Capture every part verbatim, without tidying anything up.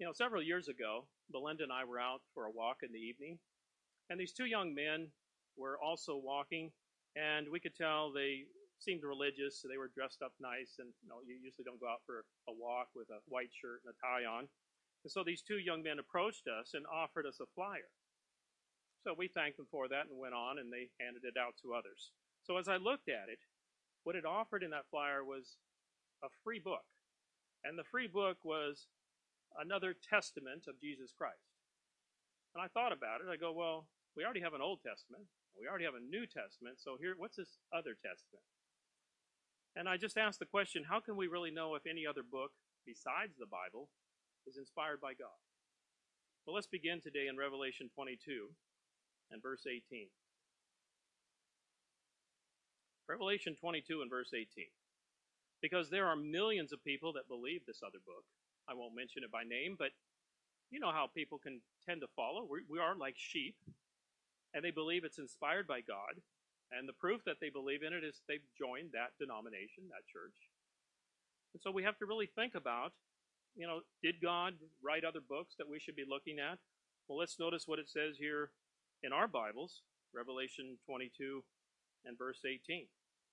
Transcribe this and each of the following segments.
You know, several years ago, Belinda and I were out for a walk in the evening, and these two young men were also walking, and we could tell they seemed religious, so they were dressed up nice, and you know, you usually don't go out for a walk with a white shirt and a tie on. And so these two young men approached us and offered us a flyer. So we thanked them for that and went on, and they handed it out to others. So as I looked at it, what it offered in that flyer was a free book. And the free book was another testament of Jesus Christ. And I thought about it. I go, well, we already have an Old Testament. We already have a New Testament. So here, what's this other testament? And I just asked the question, how can we really know if any other book besides the Bible is inspired by God? Well, let's begin today in Revelation twenty-two and verse eighteen. Revelation twenty-two and verse eighteen. Because there are millions of people that believe this other book. I won't mention it by name, but you know how people can tend to follow. We, we are like sheep, and they believe it's inspired by God. And the proof that they believe in it is they've joined that denomination, that church. And so we have to really think about, you know, did God write other books that we should be looking at? Well, let's notice what it says here in our Bibles, Revelation twenty-two and verse eighteen.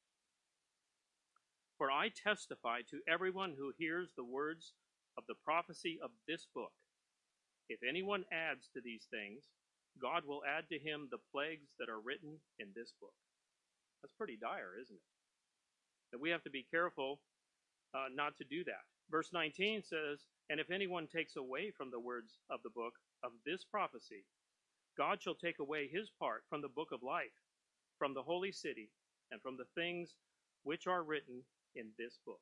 For I testify to everyone who hears the words of the prophecy of this book. If anyone adds to these things, God will add to him the plagues that are written in this book. That's pretty dire, isn't it? That we have to be careful uh, not to do that. Verse nineteen says, and if anyone takes away from the words of the book of this prophecy, God shall take away his part from the book of life, from the holy city, and from the things which are written in this book.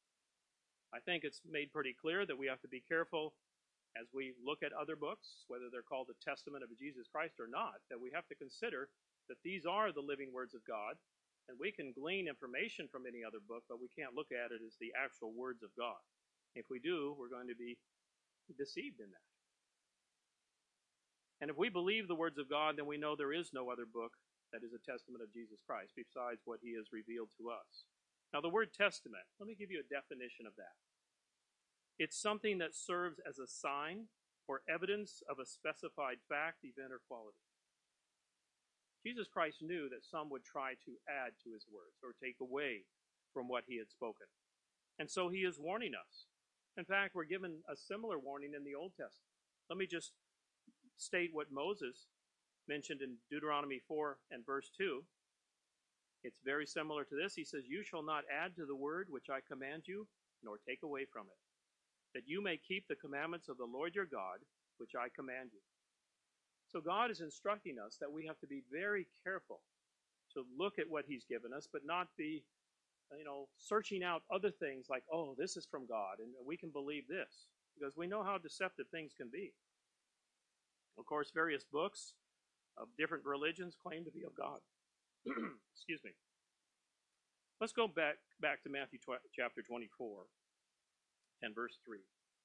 I think it's made pretty clear that we have to be careful as we look at other books, whether they're called the Testament of Jesus Christ or not, that we have to consider that these are the living words of God, and we can glean information from any other book, but we can't look at it as the actual words of God. If we do, we're going to be deceived in that. And if we believe the words of God, then we know there is no other book that is a testament of Jesus Christ besides what he has revealed to us. Now, the word testament, let me give you a definition of that. It's something that serves as a sign or evidence of a specified fact, event, or quality. Jesus Christ knew that some would try to add to his words or take away from what he had spoken. And so he is warning us. In fact, we're given a similar warning in the Old Testament. Let me just state what Moses mentioned in Deuteronomy four and verse two. It's very similar to this. He says, you shall not add to the word which I command you, nor take away from it, that you may keep the commandments of the Lord your God, which I command you. So God is instructing us that we have to be very careful to look at what he's given us, but not be, you know, searching out other things like, oh, this is from God, and we can believe this, because we know how deceptive things can be. Of course, various books of different religions claim to be of God. Excuse me. Let's go back, back to Matthew chapter twenty-four and verse three.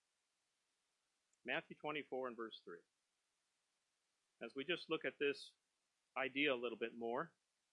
Matthew twenty-four and verse three. As we just look at this idea a little bit more,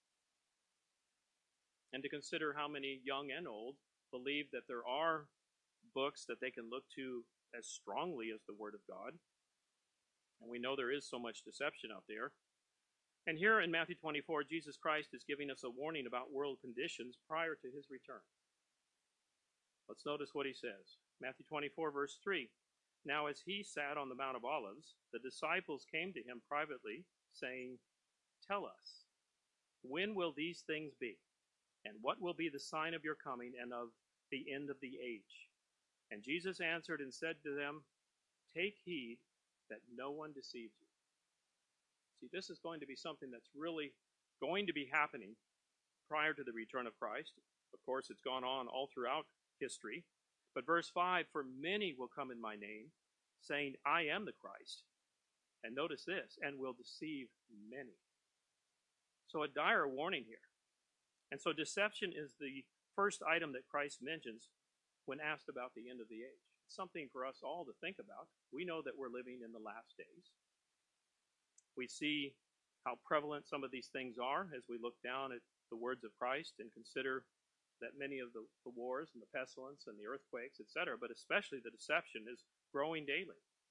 and to consider how many young and old believe that there are books that they can look to as strongly as the Word of God. And we know there is so much deception out there. And here in Matthew twenty-four, Jesus Christ is giving us a warning about world conditions prior to his return. Let's notice what he says. Matthew twenty-four, verse three. Now as he sat on the Mount of Olives, the disciples came to him privately, saying, tell us, when will these things be? And what will be the sign of your coming and of the end of the age? And Jesus answered and said to them, take heed that no one deceives you. See, this is going to be something that's really going to be happening prior to the return of Christ. Of course, it's gone on all throughout history. But verse five, for many will come in my name, saying, I am the Christ. And notice this, and will deceive many. So a dire warning here. And so deception is the first item that Christ mentions when asked about the end of the age. It's something for us all to think about. We know that we're living in the last days. We see how prevalent some of these things are as we look down at the words of Christ and consider that many of the, the wars and the pestilence and the earthquakes, et cetera, but especially the deception is growing daily.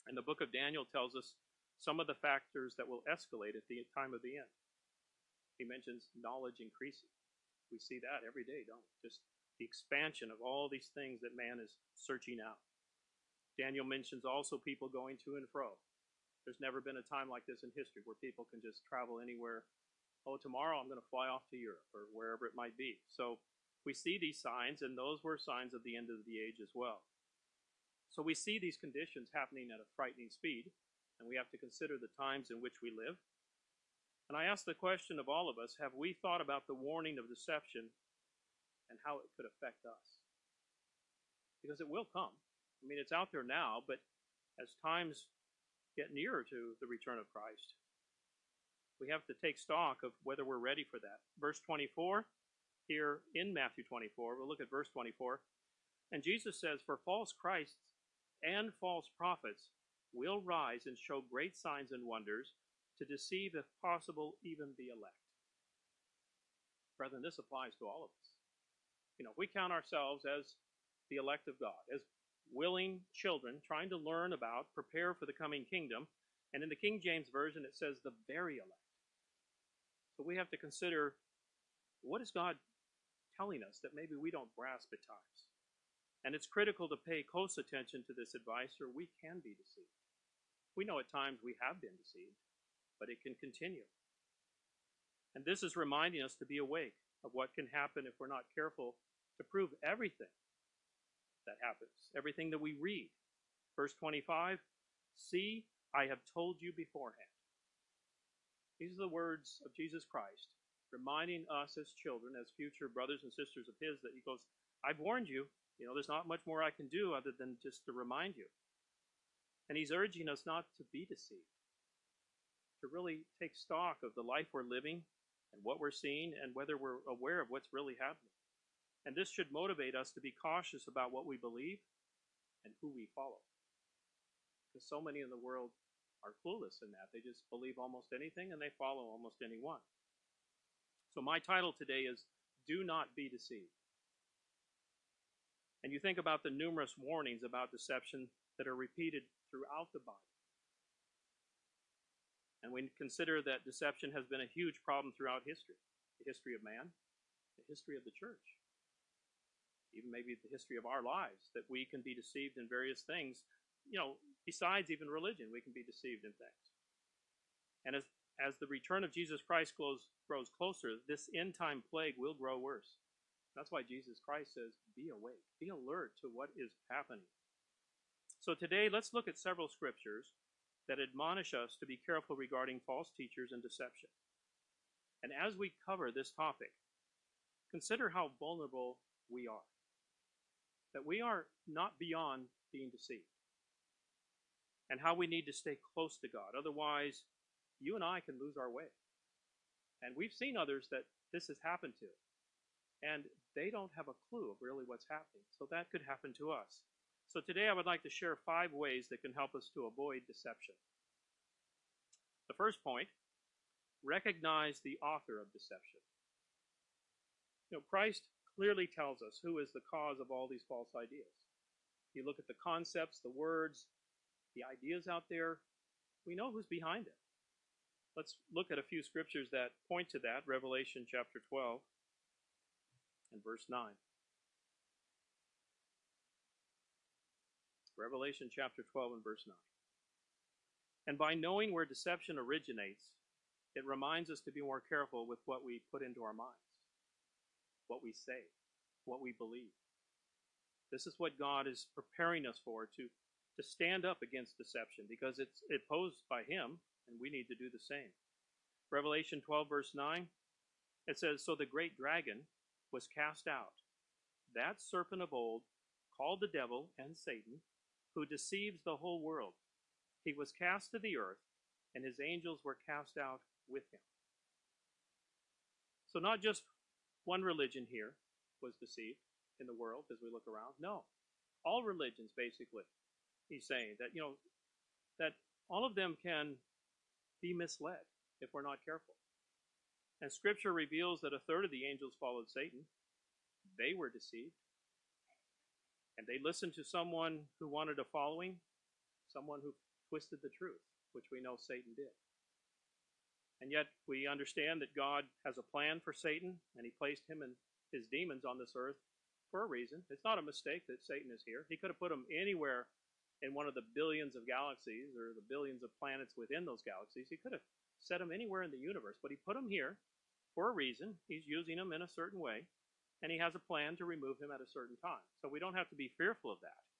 And the book of Daniel tells us some of the factors that will escalate at the time of the end. He mentions knowledge increasing. We see that every day, don't we? Just the expansion of all these things that man is searching out. Daniel mentions also people going to and fro. There's never been a time like this in history where people can just travel anywhere. Oh, tomorrow I'm going to fly off to Europe or wherever it might be. So we see these signs, and those were signs of the end of the age as well. So we see these conditions happening at a frightening speed, and we have to consider the times in which we live. And I ask the question of all of us, have we thought about the warning of deception and how it could affect us? Because it will come. I mean, it's out there now, but as times get nearer to the return of Christ, we have to take stock of whether we're ready for that. Verse twenty-four, here in Matthew twenty-four, we'll look at verse twenty-four. And Jesus says, "For false Christs and false prophets will rise and show great signs and wonders to deceive, if possible, even the elect." Brethren, this applies to all of us. You know, we count ourselves as the elect of God, as willing children trying to learn about, prepare for the coming kingdom. And in the King James Version, it says the very elect. So we have to consider, what is God telling us that maybe we don't grasp at times? And it's critical to pay close attention to this advice, or we can be deceived. We know at times we have been deceived, but it can continue. And this is reminding us to be awake of what can happen if we're not careful to prove everything that happens, everything that we read. Verse twenty-five, "See, I have told you beforehand." These are the words of Jesus Christ, reminding us as children, as future brothers and sisters of his, that he goes, I've warned you. You know, there's not much more I can do other than just to remind you. And he's urging us not to be deceived, to really take stock of the life we're living and what we're seeing and whether we're aware of what's really happening. And this should motivate us to be cautious about what we believe and who we follow. Because so many in the world are clueless in that. They just believe almost anything and they follow almost anyone. So my title today is, Do Not Be Deceived. And you think about the numerous warnings about deception that are repeated throughout the Bible. And we consider that deception has been a huge problem throughout history. The history of man, the history of the church, even maybe the history of our lives, that we can be deceived in various things. You know, besides even religion, we can be deceived in things. And as, as the return of Jesus Christ grows, grows closer, this end-time plague will grow worse. That's why Jesus Christ says, be awake, be alert to what is happening. So today, let's look at several scriptures that admonish us to be careful regarding false teachers and deception. And as we cover this topic, consider how vulnerable we are. That we are not beyond being deceived. And how we need to stay close to God. Otherwise, you and I can lose our way. And we've seen others that this has happened to. And they don't have a clue of really what's happening. So that could happen to us. So today I would like to share five ways that can help us to avoid deception. The first point, recognize the author of deception. You know, Christ clearly tells us who is the cause of all these false ideas. You look at the concepts, the words, the ideas out there, we know who's behind it. Let's look at a few scriptures that point to that. Revelation chapter twelve and verse nine. Revelation chapter twelve and verse nine. And by knowing where deception originates, it reminds us to be more careful with what we put into our minds, what we say, what we believe. This is what God is preparing us for, to, to stand up against deception, because it's it posed by him, and we need to do the same. Revelation twelve verse nine, it says, So the great dragon was cast out, that serpent of old, called the devil and Satan, who deceives the whole world. He was cast to the earth, and his angels were cast out with him. So not just one religion here was deceived in the world as we look around. No, all religions basically. He's saying that, you know, that all of them can be misled if we're not careful. And Scripture reveals that a third of the angels followed Satan. They were deceived. And they listened to someone who wanted a following, someone who twisted the truth, which we know Satan did. And yet we understand that God has a plan for Satan, and he placed him and his demons on this earth for a reason. It's not a mistake that Satan is here. He could have put them anywhere in one of the billions of galaxies or the billions of planets within those galaxies. He could have set them anywhere in the universe, but he put them here for a reason. He's using them in a certain way, and he has a plan to remove him at a certain time. So we don't have to be fearful of that.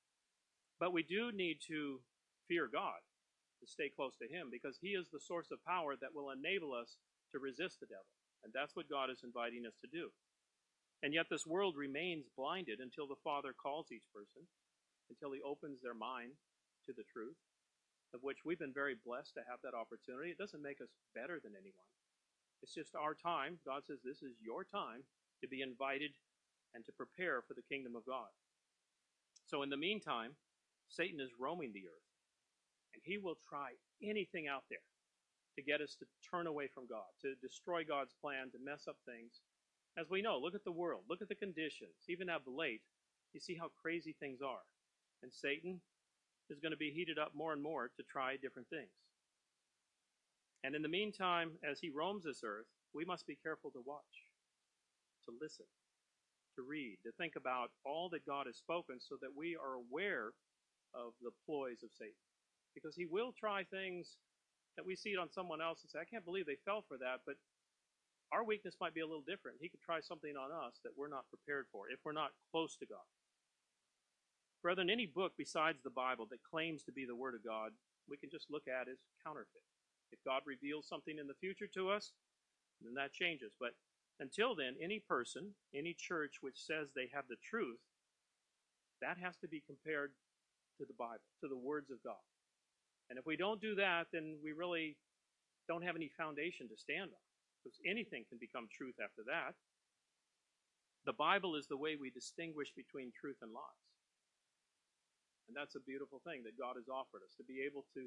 But we do need to fear God, to stay close to him, because he is the source of power that will enable us to resist the devil. And that's what God is inviting us to do. And yet this world remains blinded until the Father calls each person, until he opens their mind to the truth, of which we've been very blessed to have that opportunity. It doesn't make us better than anyone. It's just our time. God says this is your time to be invited and to prepare for the kingdom of God. So in the meantime, Satan is roaming the earth, and he will try anything out there to get us to turn away from God, to destroy God's plan, to mess up things. As we know, look at the world, look at the conditions. Even of late, you see how crazy things are. And Satan is going to be heated up more and more to try different things. And in the meantime, as he roams this earth, we must be careful to watch, to listen, to read, to think about all that God has spoken so that we are aware of the ploys of Satan. Because he will try things that we see it on someone else and say, I can't believe they fell for that, but our weakness might be a little different. He could try something on us that we're not prepared for if we're not close to God. Brethren, any book besides the Bible that claims to be the Word of God, we can just look at as counterfeit. If God reveals something in the future to us, then that changes. But until then, any person, any church which says they have the truth, that has to be compared to the Bible, to the words of God. And if we don't do that, then we really don't have any foundation to stand on, because anything can become truth after that. The Bible is the way we distinguish between truth and lies. And that's a beautiful thing that God has offered us, to be able to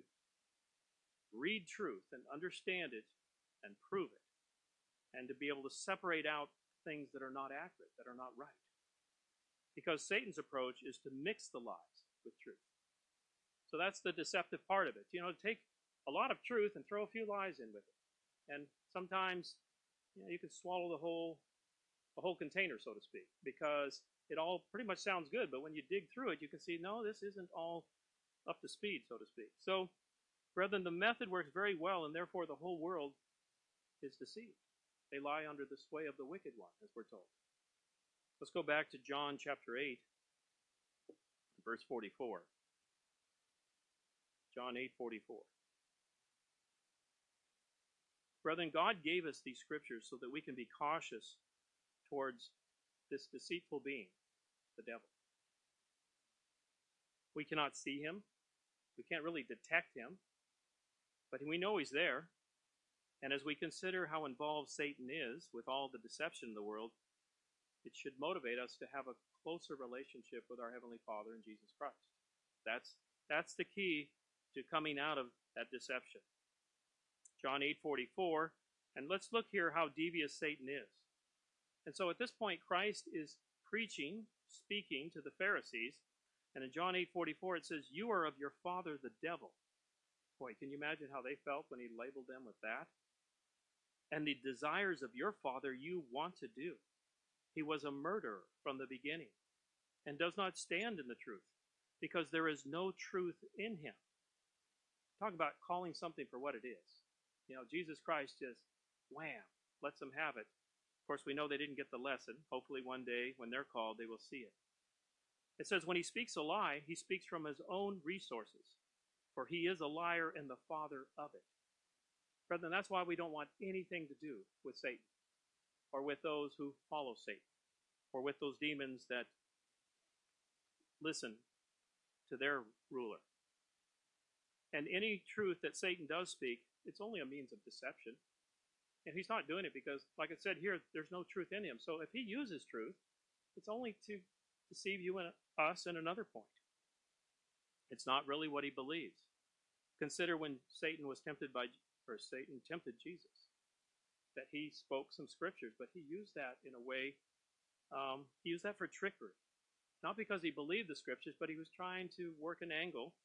read truth and understand it and prove it, and to be able to separate out things that are not accurate, that are not right. Because Satan's approach is to mix the lies with truth. So that's the deceptive part of it. You know, take a lot of truth and throw a few lies in with it. And sometimes, you know, you can swallow the whole, the whole container, so to speak, because it all pretty much sounds good, but when you dig through it, you can see, no, this isn't all up to speed, so to speak. So, brethren, the method works very well, and therefore the whole world is deceived. They lie under the sway of the wicked one, as we're told. Let's go back to John chapter eight, verse forty-four. John eight forty-four. Brethren, God gave us these scriptures so that we can be cautious towards this deceitful being, the devil. We cannot see him. We can't really detect him. But we know he's there. And as we consider how involved Satan is with all the deception in the world, it should motivate us to have a closer relationship with our Heavenly Father and Jesus Christ. That's, that's the key to coming out of that deception. John eight forty-four, and let's look here how devious Satan is. And so at this point, Christ is preaching, speaking to the Pharisees, and in John eight forty-four it says, you are of your father the devil. Boy, can you imagine how they felt when he labeled them with that? And the desires of your father you want to do. He was a murderer from the beginning, and does not stand in the truth, because there is no truth in him. Talk about calling something for what it is. You know, Jesus Christ just, wham, lets them have it. Of course, we know they didn't get the lesson. Hopefully one day, when they're called, they will see it. It says, when he speaks a lie, he speaks from his own resources, for he is a liar and the father of it. Brethren, that's why we don't want anything to do with Satan, or with those who follow Satan, or with those demons that listen to their ruler. And any truth that Satan does speak, it's only a means of deception. And he's not doing it because, like I said here, there's no truth in him. So if he uses truth, it's only to deceive you and us in another point. It's not really what he believes. Consider when Satan was tempted by, or Satan tempted Jesus, that he spoke some scriptures, but he used that in a way, um, he used that for trickery. Not because he believed the scriptures, but he was trying to work an angle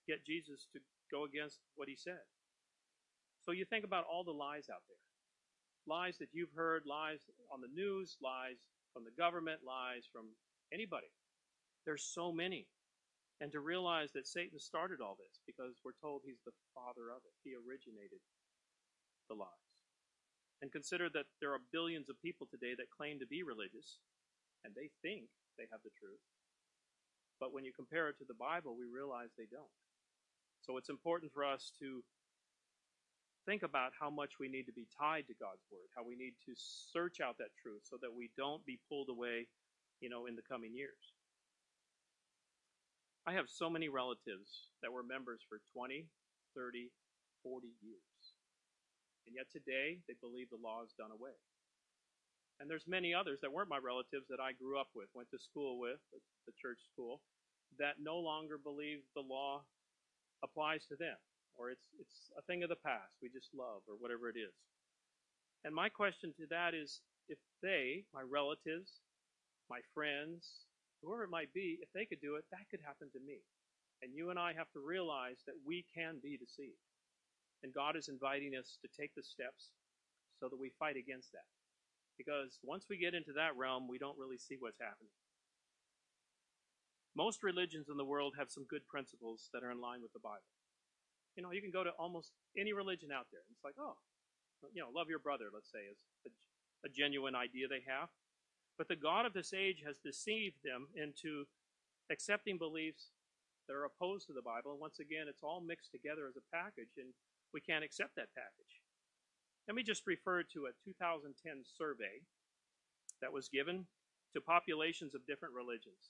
get Jesus to go against what he said. So you think about all the lies out there. Lies that you've heard, lies on the news, lies from the government, lies from anybody. There's so many. And to realize that Satan started all this because we're told he's the father of it. He originated the lies. And consider that there are billions of people today that claim to be religious, and they think they have the truth. But when you compare it to the Bible, we realize they don't. So it's important for us to think about how much we need to be tied to God's Word, how we need to search out that truth so that we don't be pulled away, you know, in the coming years. I have so many relatives that were members for twenty, thirty, forty years. And yet today, they believe the law is done away. And there's many others that weren't my relatives that I grew up with, went to school with, the church school, that no longer believe the law applies to them, or it's it's a thing of the past, we just love, or whatever it is. And my question to that is, if they, my relatives, my friends, whoever it might be, if they could do it, that could happen to me. And you and I have to realize that we can be deceived. And God is inviting us to take the steps so that we fight against that. Because once we get into that realm, we don't really see what's happening. Most religions in the world have some good principles that are in line with the Bible. You know, you can go to almost any religion out there. It's like, oh, you know, love your brother, let's say, is a, a genuine idea they have. But the God of this age has deceived them into accepting beliefs that are opposed to the Bible. And once again, it's all mixed together as a package, and we can't accept that package. Let me just refer to a two thousand ten survey that was given to populations of different religions.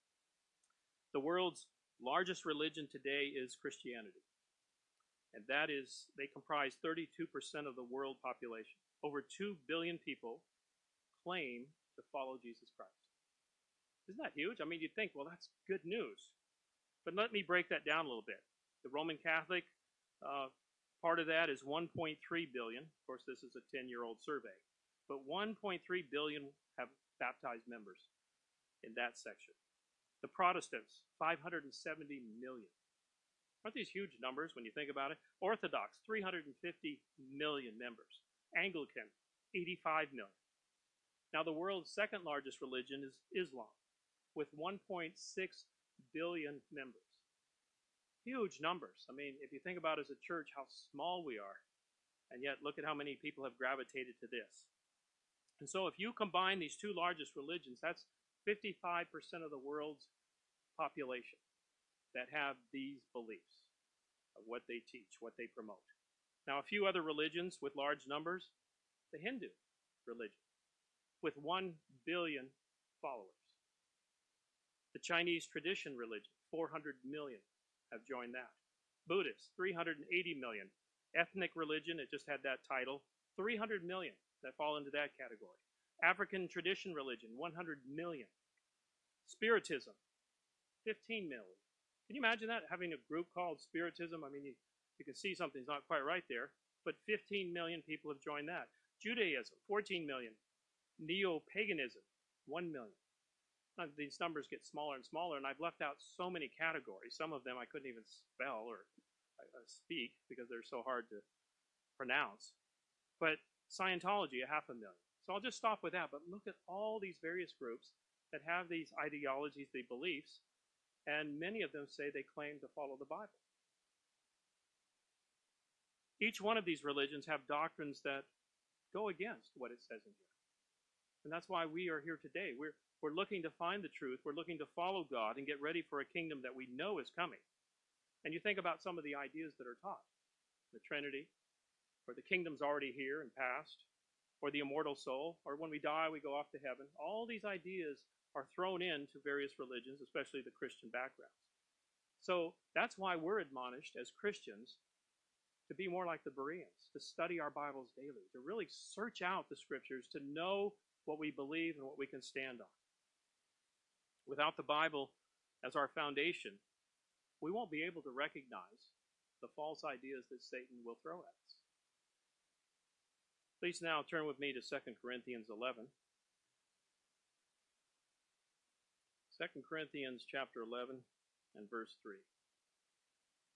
The world's largest religion today is Christianity. And that is, they comprise thirty-two percent of the world population. Over two billion people claim to follow Jesus Christ. Isn't that huge? I mean, you'd think, well, that's good news. But let me break that down a little bit. The Roman Catholic uh, part of that is one point three billion. Of course, this is a ten-year-old survey. But one point three billion have baptized members in that section. The Protestants, five hundred seventy million. Aren't these huge numbers when you think about it? Orthodox, three hundred fifty million members. Anglican, eighty-five million. Now, the world's second largest religion is Islam, with one point six billion members. Huge numbers. I mean, if you think about as a church how small we are, and yet look at how many people have gravitated to this. And so if you combine these two largest religions, that's fifty-five percent of the world's population that have these beliefs of what they teach, what they promote. Now, a few other religions with large numbers, the Hindu religion, with one billion followers. The Chinese tradition religion, four hundred million have joined that. Buddhists, three hundred eighty million. Ethnic religion, it just had that title, three hundred million that fall into that category. African tradition religion, one hundred million. Spiritism, fifteen million. Can you imagine that, having a group called Spiritism? I mean, you, you can see something's not quite right there, but fifteen million people have joined that. Judaism, fourteen million. Neo-paganism, one million. Now, these numbers get smaller and smaller, and I've left out so many categories. Some of them I couldn't even spell or uh, speak because they're so hard to pronounce. But Scientology, a half a million. So I'll just stop with that, but look at all these various groups that have these ideologies, these beliefs, and many of them say they claim to follow the Bible. Each one of these religions have doctrines that go against what it says in here. And that's why we are here today. We're, we're looking to find the truth. We're looking to follow God and get ready for a kingdom that we know is coming. And you think about some of the ideas that are taught. The Trinity, or the kingdom's already here and past, or the immortal soul, or when we die we go off to heaven. All these ideas are thrown into various religions, especially the Christian backgrounds. So that's why we're admonished as Christians to be more like the Bereans, to study our Bibles daily, to really search out the Scriptures, to know what we believe and what we can stand on. Without the Bible as our foundation, we won't be able to recognize the false ideas that Satan will throw at us. Please now turn with me to Second Corinthians eleven. Second Corinthians chapter eleven and verse three.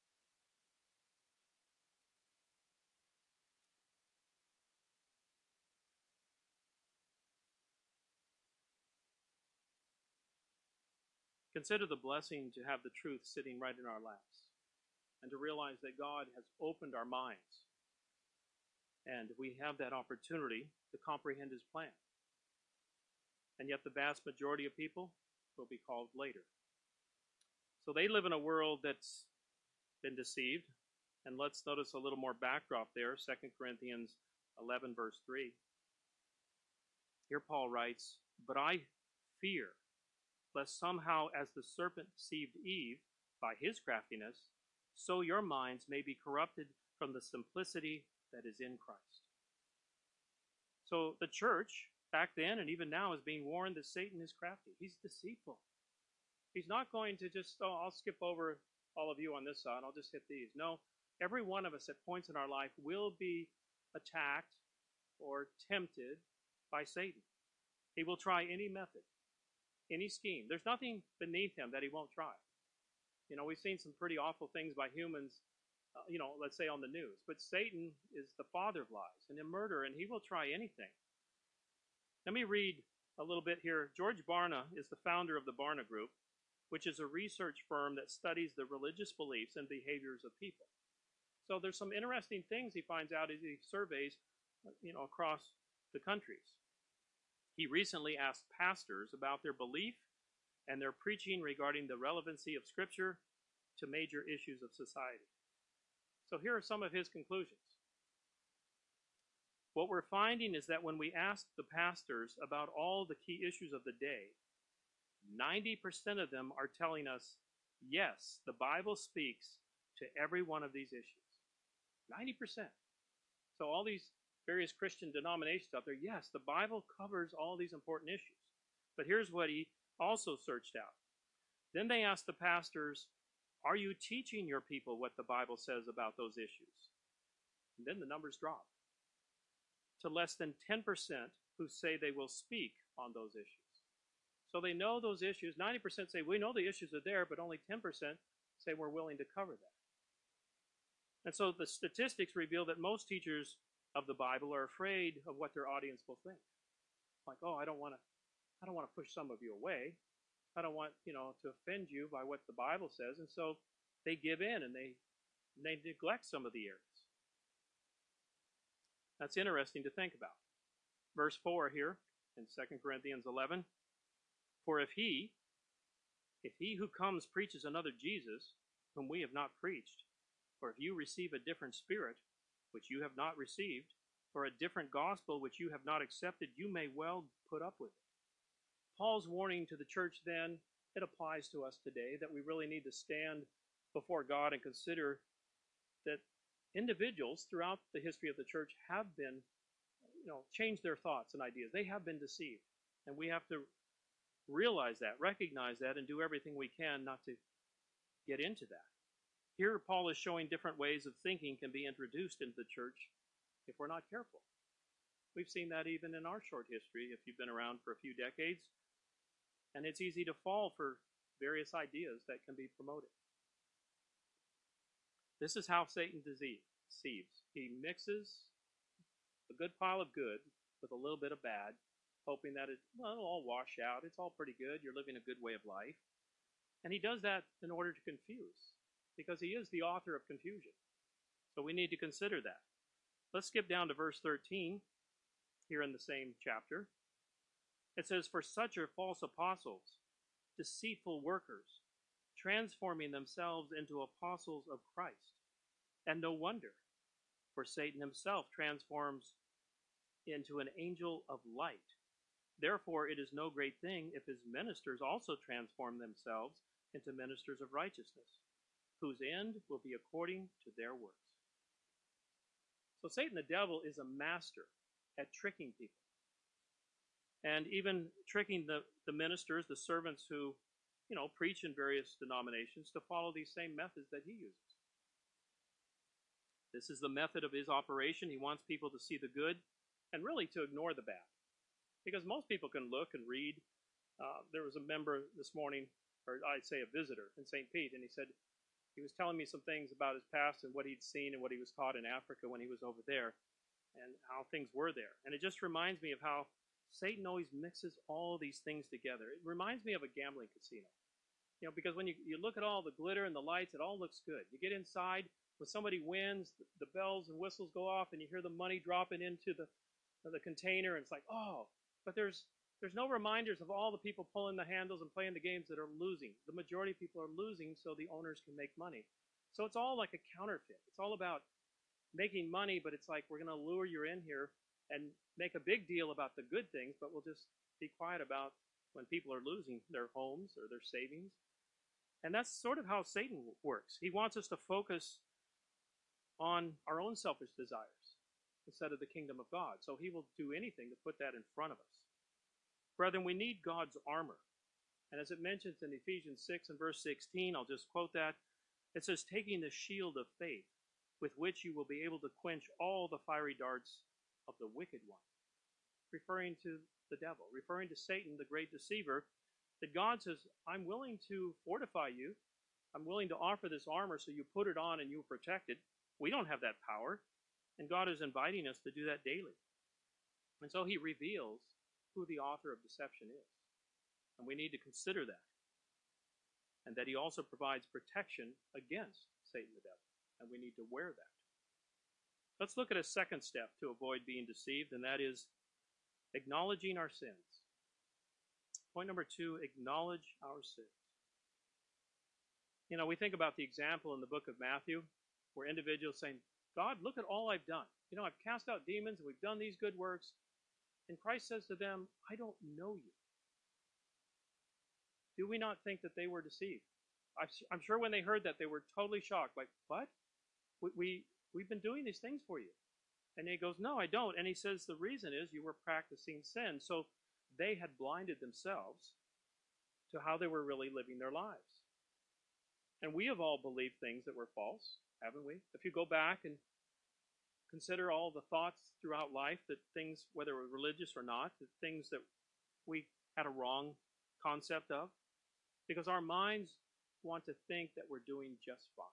Consider the blessing to have the truth sitting right in our laps and to realize that God has opened our minds and we have that opportunity to comprehend his plan. And yet the vast majority of people will be called later. So they live in a world that's been deceived. And let's notice a little more backdrop there, Second Corinthians eleven, verse three. Here Paul writes, "But I fear, lest somehow as the serpent deceived Eve by his craftiness, so your minds may be corrupted from the simplicity that is in Christ." So the church, back then and even now, is being warned that Satan is crafty. He's deceitful. He's not going to just, oh, I'll skip over all of you on this side, I'll just hit these. No, every one of us at points in our life will be attacked or tempted by Satan. He will try any method, any scheme. There's nothing beneath him that he won't try. You know, we've seen some pretty awful things by humans, uh, you know, let's say on the news. But Satan is the father of lies and a murderer, and he will try anything. Let me read a little bit here. George Barna is the founder of the Barna Group, which is a research firm that studies the religious beliefs and behaviors of people. So there's some interesting things he finds out as he surveys, you know, across the countries. He recently asked pastors about their belief and their preaching regarding the relevancy of Scripture to major issues of society. So here are some of his conclusions. What we're finding is that when we ask the pastors about all the key issues of the day, ninety percent of them are telling us, yes, the Bible speaks to every one of these issues. ninety percent. So all these various Christian denominations out there, yes, the Bible covers all these important issues. But here's what he also searched out. Then they asked the pastors, are you teaching your people what the Bible says about those issues? And then the numbers drop to less than ten percent who say they will speak on those issues. So they know those issues. ninety percent say, we know the issues are there, but only ten percent say we're willing to cover that. And so the statistics reveal that most teachers of the Bible are afraid of what their audience will think. Like, oh, I don't want to, I don't want to push some of you away. I don't want, you know, to offend you by what the Bible says. And so they give in and they, and they neglect some of the areas. That's interesting to think about. Verse four here in Second Corinthians eleven. For if he, if he who comes preaches another Jesus, whom we have not preached, or if you receive a different spirit, which you have not received, or a different gospel which you have not accepted, you may well put up with it. Paul's warning to the church then, it applies to us today, that we really need to stand before God and consider that individuals throughout the history of the church have been, you know, changed their thoughts and ideas. They have been deceived. And we have to realize that, recognize that, and do everything we can not to get into that. Here, Paul is showing different ways of thinking can be introduced into the church if we're not careful. We've seen that even in our short history, if you've been around for a few decades. And it's easy to fall for various ideas that can be promoted. This is how Satan deceives. He mixes a good pile of good with a little bit of bad, hoping that it, well, it'll all wash out. It's all pretty good. You're living a good way of life. And he does that in order to confuse, because he is the author of confusion. So we need to consider that. Let's skip down to verse thirteen here in the same chapter. It says, for such are false apostles, deceitful workers, transforming themselves into apostles of Christ. And no wonder, for Satan himself transforms into an angel of light. Therefore, it is no great thing if his ministers also transform themselves into ministers of righteousness, whose end will be according to their works. So Satan, the devil, is a master at tricking people. And even tricking the, the ministers, the servants who, you know, preach in various denominations to follow these same methods that he uses. This is the method of his operation. He wants people to see the good and really to ignore the bad. Because most people can look and read. Uh, there was a member this morning, or I'd say a visitor in Saint Pete, and he said, he was telling me some things about his past and what he'd seen and what he was taught in Africa when he was over there and how things were there. And it just reminds me of how Satan always mixes all these things together. It reminds me of a gambling casino. You know, because when you, you look at all the glitter and the lights, it all looks good. You get inside, when somebody wins, the, the bells and whistles go off, and you hear the money dropping into the the container, and it's like, oh, but there's there's no reminders of all the people pulling the handles and playing the games that are losing. The majority of people are losing so the owners can make money. So it's all like a counterfeit. It's all about making money, but it's like we're going to lure you in here and make a big deal about the good things, but we'll just be quiet about when people are losing their homes or their savings. And that's sort of how Satan works. He wants us to focus on our own selfish desires instead of the kingdom of God. So he will do anything to put that in front of us. Brethren, we need God's armor. And as it mentions in Ephesians six and verse sixteen, I'll just quote that. It says, taking the shield of faith, with which you will be able to quench all the fiery darts of the wicked one. Referring to the devil, referring to Satan, the great deceiver, that God says, I'm willing to fortify you. I'm willing to offer this armor so you put it on and you're protected. We don't have that power. And God is inviting us to do that daily. And so he reveals who the author of deception is. And we need to consider that. And that he also provides protection against Satan the devil. And we need to wear that. Let's look at a second step to avoid being deceived, and that is acknowledging our sins. Point number two, acknowledge our sins. You know, we think about the example in the book of Matthew where individuals saying, God, look at all I've done. You know, I've cast out demons and we've done these good works. And Christ says to them, I don't know you. Do we not think that they were deceived? I'm sure when they heard that, they were totally shocked. Like, what? We, we, we've been doing these things for you. And he goes, no, I don't. And he says, the reason is you were practicing sin. So they had blinded themselves to how they were really living their lives. And we have all believed things that were false, haven't we? If you go back and consider all the thoughts throughout life, that things, whether it was religious or not, that things that we had a wrong concept of, because our minds want to think that we're doing just fine.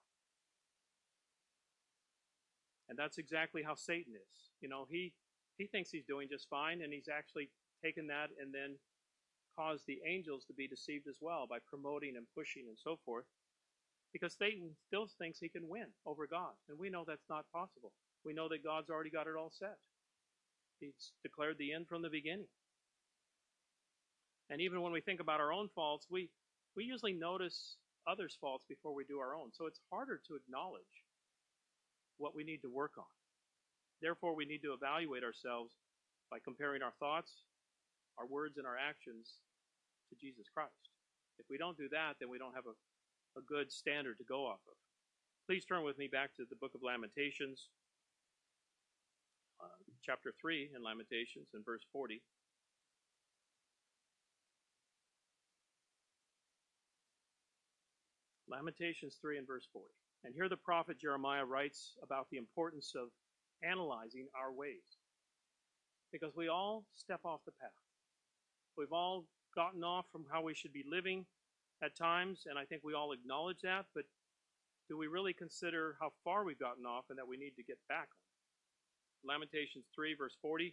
And that's exactly how Satan is. You know, he, he thinks he's doing just fine, and he's actually taken that and then caused the angels to be deceived as well by promoting and pushing and so forth. Because Satan still thinks he can win over God. And we know that's not possible. We know that God's already got it all set. He's declared the end from the beginning. And even when we think about our own faults, we, we usually notice others' faults before we do our own. So it's harder to acknowledge what we need to work on. Therefore, we need to evaluate ourselves by comparing our thoughts, our words, and our actions to Jesus Christ. If we don't do that, then we don't have a, a good standard to go off of. Please turn with me back to the book of Lamentations, uh, chapter three in Lamentations, in verse forty. Lamentations three and verse forty. And here the prophet Jeremiah writes about the importance of analyzing our ways. Because we all step off the path. We've all gotten off from how we should be living at times, and I think we all acknowledge that, but do we really consider how far we've gotten off and that we need to get back on? Lamentations three, verse forty.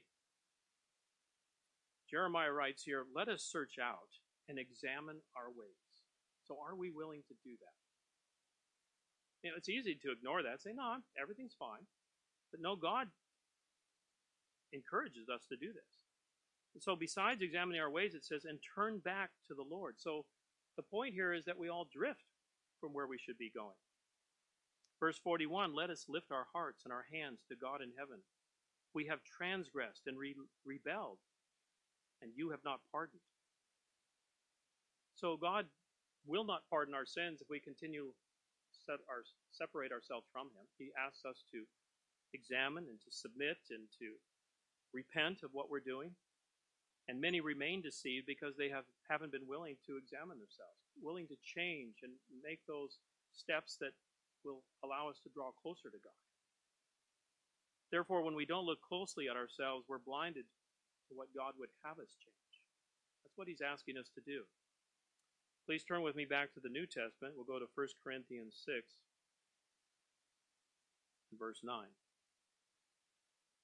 Jeremiah writes here, let us search out and examine our ways. So are we willing to do that? You know, it's easy to ignore that, say, no, everything's fine. But no, God encourages us to do this. And so besides examining our ways, it says, and turn back to the Lord. So the point here is that we all drift from where we should be going. Verse forty-one, let us lift our hearts and our hands to God in heaven. We have transgressed and re- rebelled, and you have not pardoned. So God will not pardon our sins if we continue set our, separate ourselves from him. He asks us to examine and to submit and to repent of what we're doing. And many remain deceived because they have, haven't been willing to examine themselves, willing to change and make those steps that will allow us to draw closer to God. Therefore, when we don't look closely at ourselves, we're blinded to what God would have us change. That's what he's asking us to do. Please turn with me back to the New Testament. We'll go to First Corinthians six, verse nine.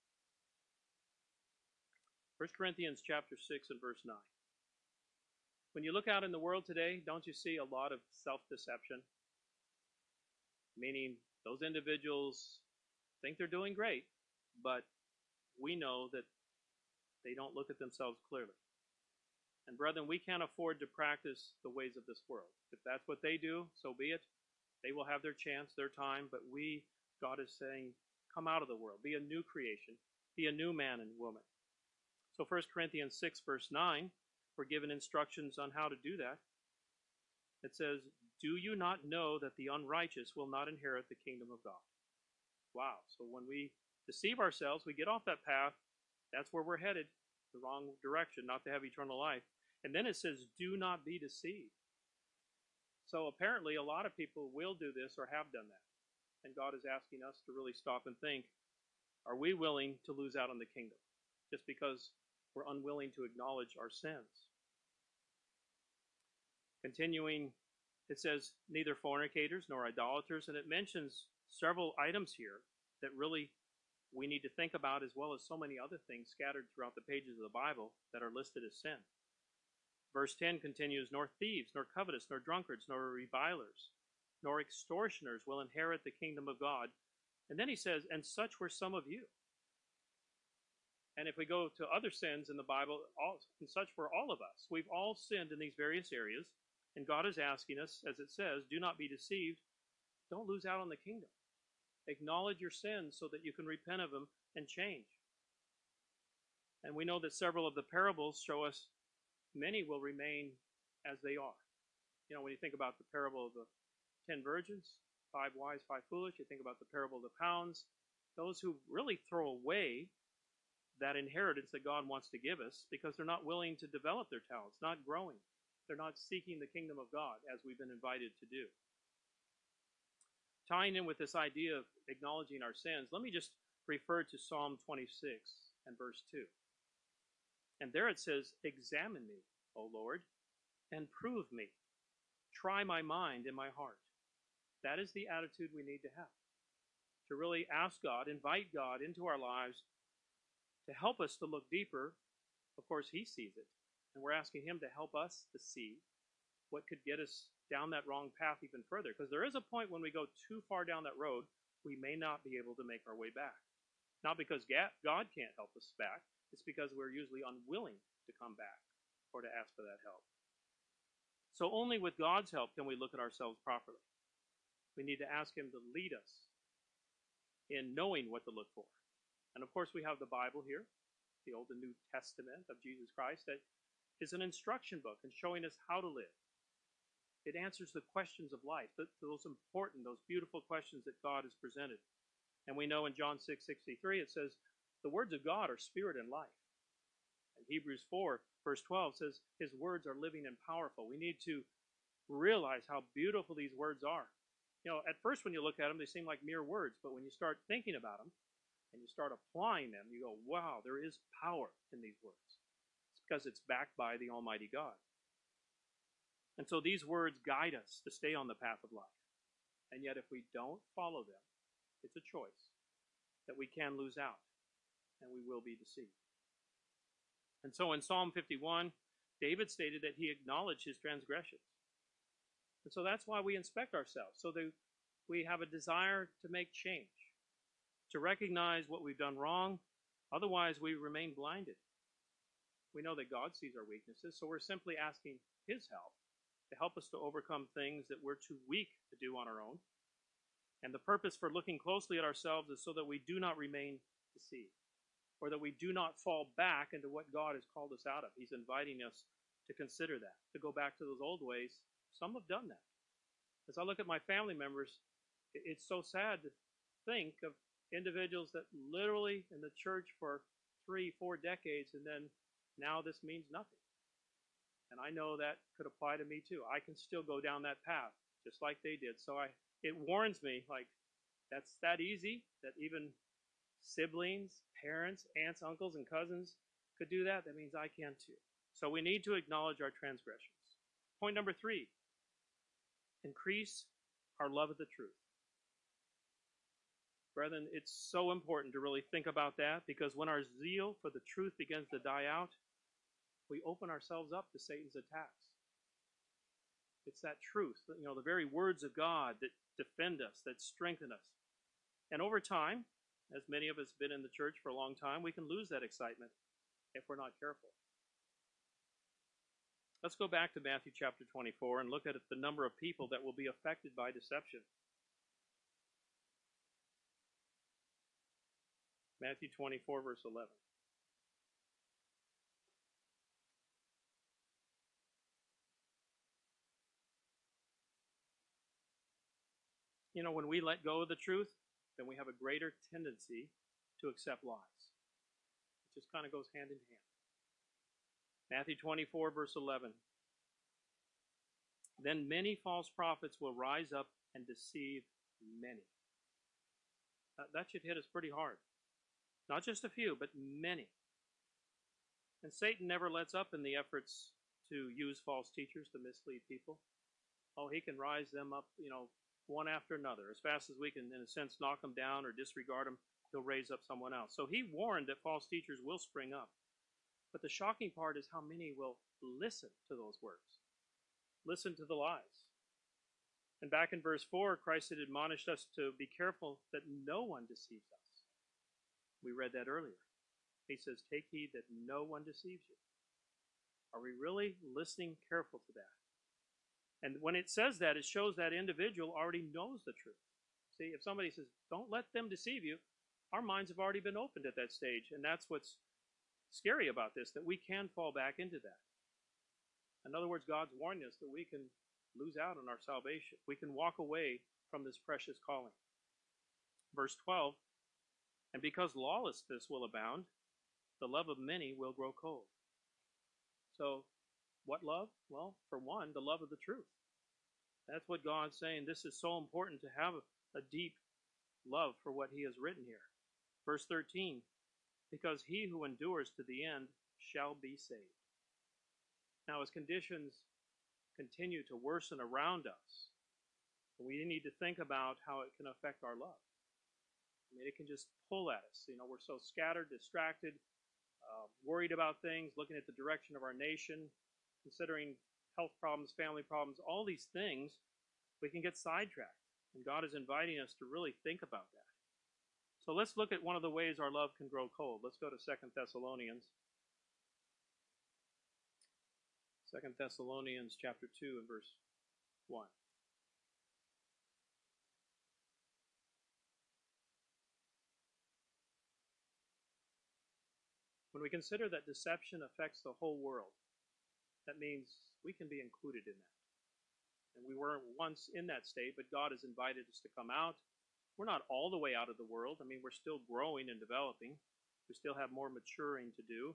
First Corinthians chapter six and verse nine. When you look out in the world today, don't you see a lot of self-deception? Meaning those individuals think they're doing great, but we know that they don't look at themselves clearly. And brethren, we can't afford to practice the ways of this world. If that's what they do, so be it. They will have their chance, their time, but we, God is saying, come out of the world. Be a new creation. Be a new man and woman. So First Corinthians six, verse nine, we're given instructions on how to do that. It says, do you not know that the unrighteous will not inherit the kingdom of God? Wow. So when we deceive ourselves, we get off that path, that's where we're headed, the wrong direction, not to have eternal life. And then it says, do not be deceived. So apparently a lot of people will do this or have done that. And God is asking us to really stop and think, are we willing to lose out on the kingdom just because we're unwilling to acknowledge our sins? Continuing, it says, neither fornicators nor idolaters, and it mentions several items here that really we need to think about, as well as so many other things scattered throughout the pages of the Bible that are listed as sin. Verse ten continues, nor thieves, nor covetous, nor drunkards, nor revilers, nor extortioners will inherit the kingdom of God. And then he says, and such were some of you. And if we go to other sins in the Bible, all, and such were all of us. We've all sinned in these various areas, and God is asking us, as it says, do not be deceived. Don't lose out on the kingdom. Acknowledge your sins so that you can repent of them and change. And we know that several of the parables show us many will remain as they are. You know, when you think about the parable of the ten virgins, five wise, five foolish, you think about the parable of the pounds, those who really throw away that inheritance that God wants to give us because they're not willing to develop their talents, not growing. They're not seeking the kingdom of God as we've been invited to do. Tying in with this idea of acknowledging our sins, let me just refer to Psalm twenty-six and verse two. And there it says, examine me, O Lord, and prove me. Try my mind and my heart. That is the attitude we need to have. To really ask God, invite God into our lives to help us to look deeper. Of course, He sees it. And we're asking Him to help us to see what could get us down that wrong path even further. Because there is a point when we go too far down that road, we may not be able to make our way back. Not because God can't help us back. It's because we're usually unwilling to come back or to ask for that help. So only with God's help can we look at ourselves properly. We need to ask Him to lead us in knowing what to look for. And of course we have the Bible here, the Old and New Testament of Jesus Christ, that is an instruction book and showing us how to live. It answers the questions of life, those important, those beautiful questions that God has presented. And we know in John six sixty-three it says, the words of God are spirit and life. And Hebrews four, verse twelve says, His words are living and powerful. We need to realize how beautiful these words are. You know, at first when you look at them, they seem like mere words, but when you start thinking about them and you start applying them, you go, wow, there is power in these words. It's because it's backed by the Almighty God. And so these words guide us to stay on the path of life. And yet if we don't follow them, it's a choice that we can lose out. And we will be deceived. And so in Psalm fifty-one, David stated that he acknowledged his transgressions. And so that's why we inspect ourselves, so that we have a desire to make change, to recognize what we've done wrong. Otherwise, we remain blinded. We know that God sees our weaknesses, so we're simply asking His help to help us to overcome things that we're too weak to do on our own. And the purpose for looking closely at ourselves is so that we do not remain deceived, or that we do not fall back into what God has called us out of. He's inviting us to consider that, to go back to those old ways. Some have done that. As I look at my family members, it's so sad to think of individuals that literally in the church for three, four decades, and then now this means nothing. And I know that could apply to me too. I can still go down that path, just like they did. So I, it warns me, like, that's that easy, that even siblings, parents, aunts, uncles, and cousins could do that. That means I can too. So we need to acknowledge our transgressions. Point number three, increase our love of the truth. Brethren, it's so important to really think about that, because when our zeal for the truth begins to die out, we open ourselves up to Satan's attacks. It's that truth, you know, the very words of God that defend us, that strengthen us. And over time, as many of us have been in the church for a long time, we can lose that excitement if we're not careful. Let's go back to Matthew chapter twenty-four and look at the number of people that will be affected by deception. Matthew twenty-four, verse eleven. You know, when we let go of the truth, then we have a greater tendency to accept lies. It just kind of goes hand in hand. Matthew twenty-four, verse eleven. Then many false prophets will rise up and deceive many. That should hit us pretty hard. Not just a few, but many. And Satan never lets up in the efforts to use false teachers to mislead people. Oh, he can rise them up, you know, one after another. As fast as we can, in a sense, knock them down or disregard them, he'll raise up someone else. So he warned that false teachers will spring up. But the shocking part is how many will listen to those words. Listen to the lies. And back in verse four, Christ had admonished us to be careful that no one deceives us. We read that earlier. He says, take heed that no one deceives you. Are we really listening careful to that? And when it says that, it shows that individual already knows the truth. See, if somebody says, don't let them deceive you, our minds have already been opened at that stage. And that's what's scary about this, that we can fall back into that. In other words, God's warning us that we can lose out on our salvation. We can walk away from this precious calling. Verse twelve, and because lawlessness will abound, the love of many will grow cold. So, what love? Well, for one, the love of the truth. That's what God's saying. This is so important to have a, a deep love for what he has written here. Verse thirteen, because he who endures to the end shall be saved. Now, as conditions continue to worsen around us, we need to think about how it can affect our love. I mean, it can just pull at us. You know, we're so scattered, distracted, uh, worried about things, looking at the direction of our nation, considering health problems, family problems, all these things, we can get sidetracked. And God is inviting us to really think about that. So let's look at one of the ways our love can grow cold. Let's go to Second Thessalonians. Second Thessalonians chapter two and verse one. When we consider that deception affects the whole world, that means we can be included in that. And we weren't once in that state, but God has invited us to come out. We're not all the way out of the world. I mean, we're still growing and developing. We still have more maturing to do.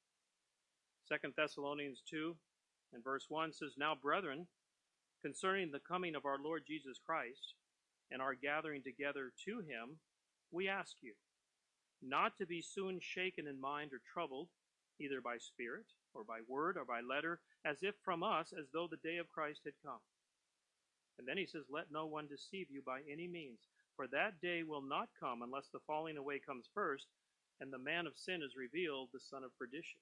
Second Thessalonians two and verse one says, now, brethren, concerning the coming of our Lord Jesus Christ and our gathering together to him, we ask you not to be soon shaken in mind or troubled, either by spirit or by word or by letter, as if from us, as though the day of Christ had come. And then he says, let no one deceive you by any means, for that day will not come unless the falling away comes first, and the man of sin is revealed, the son of perdition.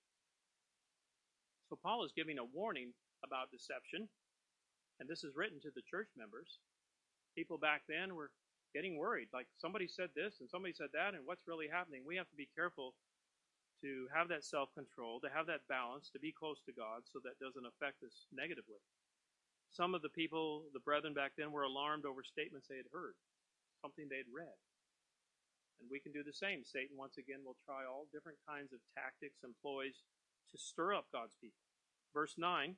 So Paul is giving a warning about deception, and this is written to the church members. People back then were getting worried, like somebody said this and somebody said that, and what's really happening? We have to be careful to have that self-control, to have that balance, to be close to God so that doesn't affect us negatively. Some of the people, the brethren back then, were alarmed over statements they had heard, something they had read. And we can do the same. Satan, once again, will try all different kinds of tactics and ploys to stir up God's people. Verse nine,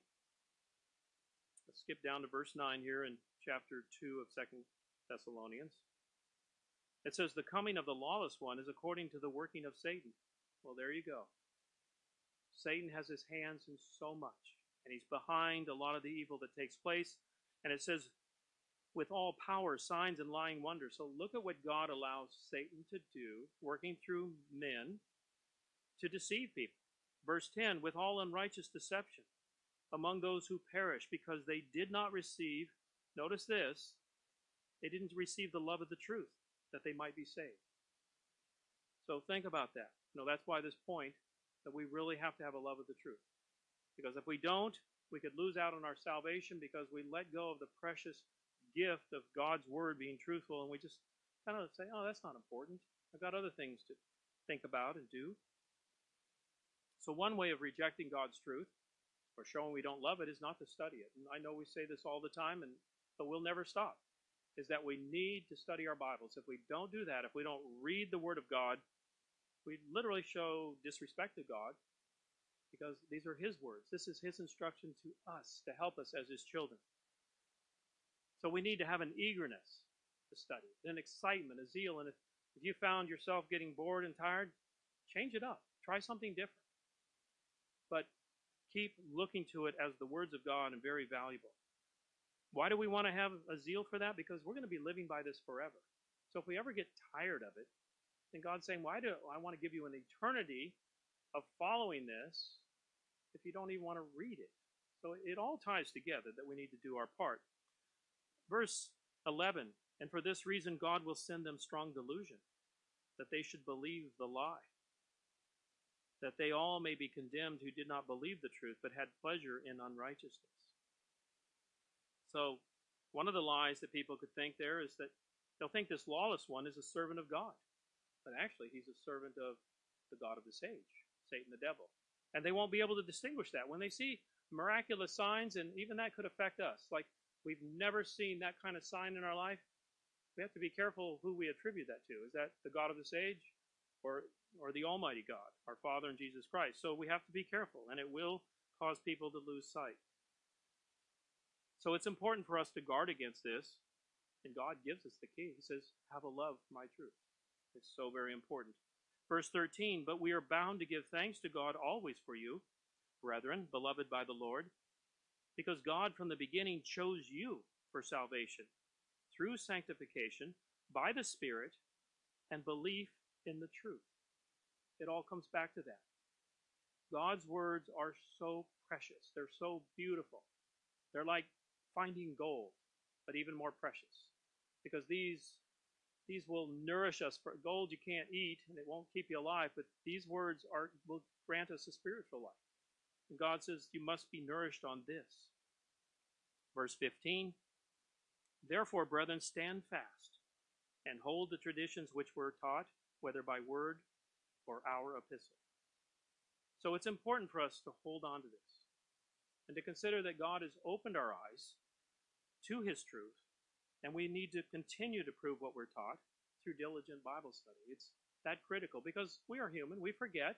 let's skip down to verse nine here in chapter two of Second Thessalonians. It says, the coming of the lawless one is according to the working of Satan. Well, there you go. Satan has his hands in so much, and he's behind a lot of the evil that takes place. And it says, with all power, signs, and lying wonders. So look at what God allows Satan to do, working through men to deceive people. Verse ten, with all unrighteous deception among those who perish, because they did not receive, notice this, they didn't receive the love of the truth, that they might be saved. So think about that. You know, that's why this point, that we really have to have a love of the truth. Because if we don't, we could lose out on our salvation because we let go of the precious gift of God's word being truthful, and we just kind of say, oh, that's not important. I've got other things to think about and do. So one way of rejecting God's truth or showing we don't love it is not to study it. And I know we say this all the time, and but we'll never stop, is that we need to study our Bibles. If we don't do that, if we don't read the Word of God, we literally show disrespect to God, because these are His words. This is His instruction to us to help us as His children. So we need to have an eagerness to study, an excitement, a zeal. And if, if you found yourself getting bored and tired, change it up. Try something different. But keep looking to it as the words of God and very valuable. Why do we want to have a zeal for that? Because we're going to be living by this forever. So if we ever get tired of it, then God's saying, why do I want to give you an eternity of following this if you don't even want to read it? So it all ties together that we need to do our part. Verse eleven, and for this reason God will send them strong delusion, that they should believe the lie, that they all may be condemned who did not believe the truth, but had pleasure in unrighteousness. So one of the lies that people could think there is that they'll think this lawless one is a servant of God, but actually he's a servant of the God of this age, Satan the devil. And they won't be able to distinguish that. When they see miraculous signs, and even that could affect us, like we've never seen that kind of sign in our life, we have to be careful who we attribute that to. Is that the God of this age, or or the Almighty God, our Father in Jesus Christ? So we have to be careful, and it will cause people to lose sight. So it's important for us to guard against this, and God gives us the key. He says, have a love for my truth. It's so very important. Verse thirteen, but we are bound to give thanks to God always for you, brethren, beloved by the Lord, because God from the beginning chose you for salvation through sanctification by the Spirit and belief in the truth. It all comes back to that. God's words are so precious. They're so beautiful. They're like finding gold, but even more precious, because these these will nourish us. For gold you can't eat, and it won't keep you alive, but these words are will grant us a spiritual life. And God says you must be nourished on this. Verse fifteen, therefore, brethren, stand fast and hold the traditions which were taught, whether by word or our epistle. So it's important for us to hold on to this and to consider that God has opened our eyes to His truth, and we need to continue to prove what we're taught through diligent Bible study. It's that critical, because we are human. We forget.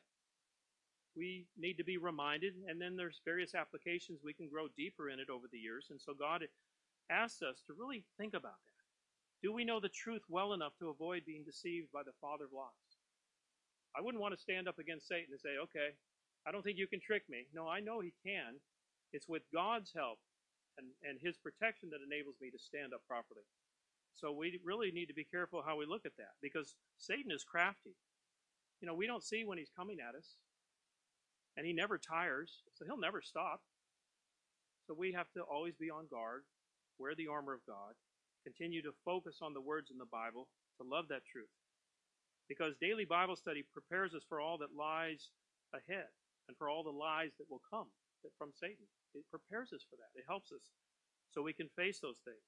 We need to be reminded, and then there's various applications. We can grow deeper in it over the years, and so God asks us to really think about that. Do we know the truth well enough to avoid being deceived by the father of lies? I wouldn't want to stand up against Satan and say, okay, I don't think you can trick me. No, I know he can. It's with God's help and, and His protection that enables me to stand up properly. So we really need to be careful how we look at that, because Satan is crafty. You know, we don't see when he's coming at us, and he never tires, so he'll never stop. So we have to always be on guard, wear the armor of God, continue to focus on the words in the Bible, to love that truth. Because daily Bible study prepares us for all that lies ahead and for all the lies that will come from Satan. It prepares us for that. It helps us so we can face those things.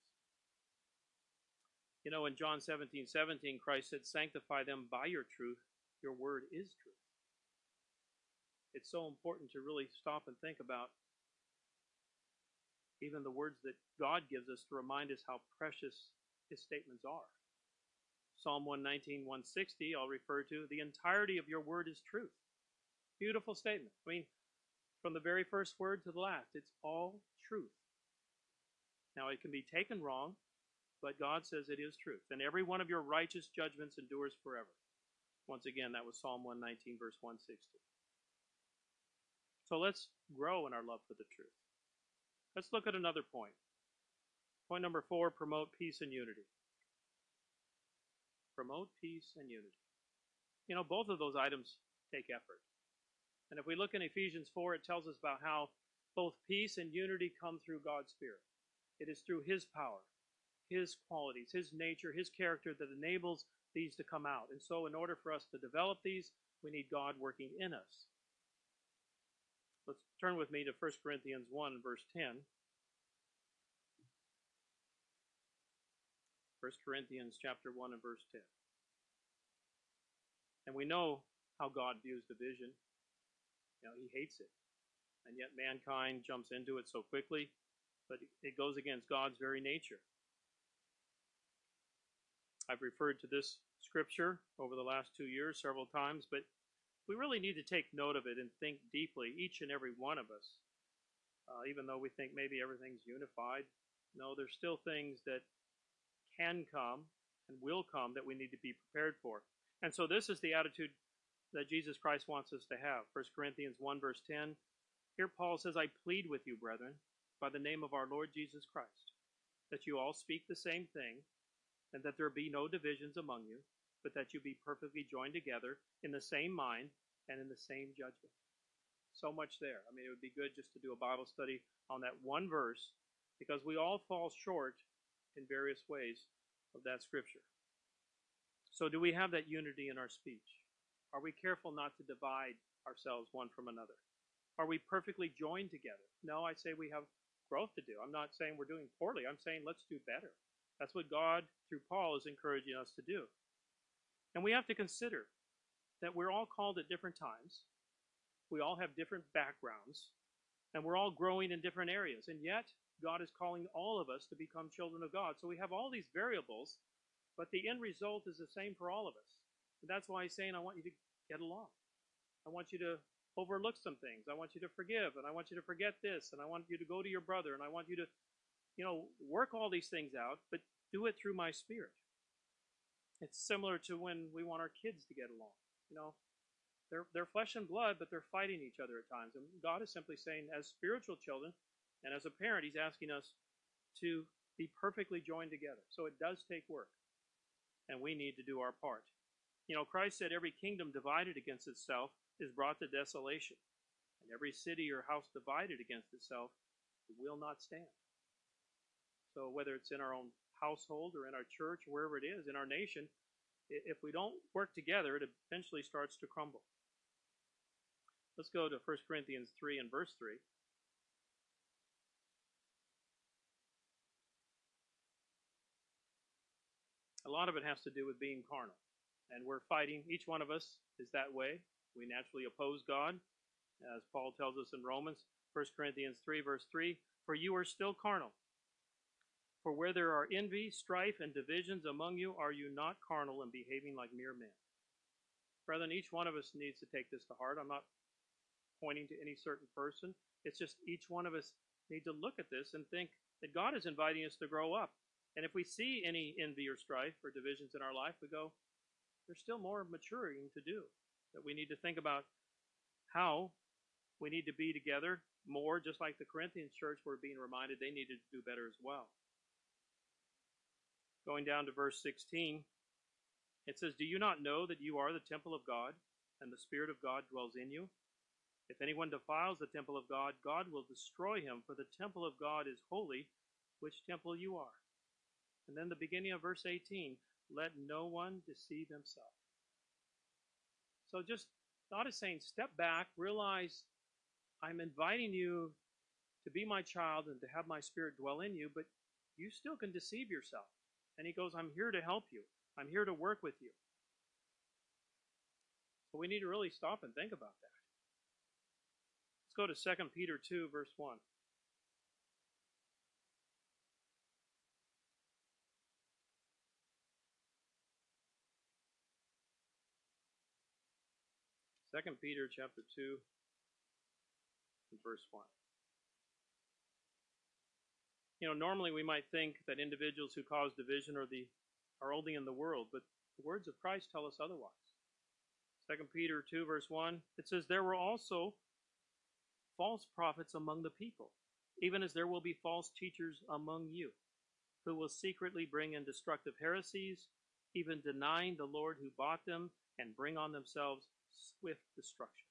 You know, in John seventeen seventeen, Christ said, sanctify them by your truth. Your word is truth. It's so important to really stop and think about even the words that God gives us to remind us how precious His statements are. Psalm one nineteen, one sixty, I'll refer to, the entirety of your word is truth. Beautiful statement. I mean, from the very first word to the last, it's all truth. Now, it can be taken wrong, but God says it is truth. And every one of your righteous judgments endures forever. Once again, that was Psalm one nineteen, verse one sixty. So let's grow in our love for the truth. Let's look at another point. Point number four, promote peace and unity. Promote peace and unity. You know, both of those items take effort. And if we look in Ephesians four, it tells us about how both peace and unity come through God's Spirit. It is through His power, His qualities, His nature, His character that enables these to come out. And so in order for us to develop these, we need God working in us. Let's Turn with me to First Corinthians one, verse ten. First Corinthians chapter one and verse ten. And we know how God views division. You know, he hates it. And yet mankind jumps into it so quickly, but it goes against God's very nature. I've referred to this scripture over the last two years several times, but we really need to take note of it and think deeply, each and every one of us. Uh, even though we think maybe everything's unified, no, there's still things that can come and will come that we need to be prepared for. And so this is the attitude that Jesus Christ wants us to have. First Corinthians one, verse ten. Here Paul says, I plead with you, brethren, by the name of our Lord Jesus Christ, that you all speak the same thing, and that there be no divisions among you, but that you be perfectly joined together in the same mind and in the same judgment. So much there. I mean, it would be good just to do a Bible study on that one verse, because we all fall short in various ways of that scripture. So do we have that unity in our speech? Are we careful not to divide ourselves one from another? Are we perfectly joined together? No, I say we have growth to do. I'm not saying we're doing poorly. I'm saying let's do better. That's what God, through Paul, is encouraging us to do. And we have to consider that we're all called at different times. We all have different backgrounds. And we're all growing in different areas. And yet, God is calling all of us to become children of God. So we have all these variables, but the end result is the same for all of us. And that's why he's saying, I want you to get along. I want you to overlook some things. I want you to forgive, and I want you to forget this, and I want you to go to your brother, and I want you to, you know, work all these things out, but do it through my Spirit. It's similar to when we want our kids to get along. You know, they're, they're flesh and blood, but they're fighting each other at times. And God is simply saying, as spiritual children, and as a parent, he's asking us to be perfectly joined together. So it does take work, and we need to do our part. You know, Christ said every kingdom divided against itself is brought to desolation, and every city or house divided against itself will not stand. So whether it's in our own household or in our church, wherever it is, in our nation, if we don't work together, it eventually starts to crumble. Let's go to First Corinthians three and verse three. A lot of it has to do with being carnal. And we're fighting. Each one of us is that way. We naturally oppose God, as Paul tells us in Romans, First Corinthians three, verse three, for you are still carnal. For where there are envy, strife, and divisions among you, are you not carnal and behaving like mere men? Brethren, each one of us needs to take this to heart. I'm not pointing to any certain person. It's just each one of us need to look at this and think that God is inviting us to grow up. And if we see any envy or strife or divisions in our life, we go, there's still more maturing to do. That we need to think about how we need to be together more, just like the Corinthians church were being reminded they needed to do better as well. Going down to verse sixteen, it says, do you not know that you are the temple of God, and the Spirit of God dwells in you? If anyone defiles the temple of God, God will destroy him, for the temple of God is holy, which temple you are. And then the beginning of verse eighteen, let no one deceive himself. So just, God is saying, step back, realize I'm inviting you to be my child and to have my Spirit dwell in you, but you still can deceive yourself. And he goes, I'm here to help you. I'm here to work with you. So we need to really stop and think about that. Let's go to Second Peter two, verse one. Second Peter chapter two, verse one. You know, normally we might think that individuals who cause division are the are only in the world, but the words of Christ tell us otherwise. Second Peter two, verse one, it says, there were also false prophets among the people, even as there will be false teachers among you, who will secretly bring in destructive heresies, even denying the Lord who bought them, and bring on themselves swift destruction.